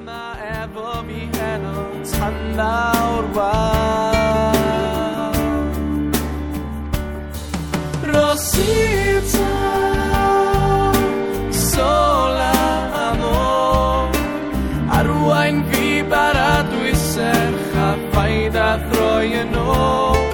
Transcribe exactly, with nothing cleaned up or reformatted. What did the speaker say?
yma efo fi heno tan nawr wawr. Rosita, sola amor, arwain fi baradwy serch a faid a throi yn ôl.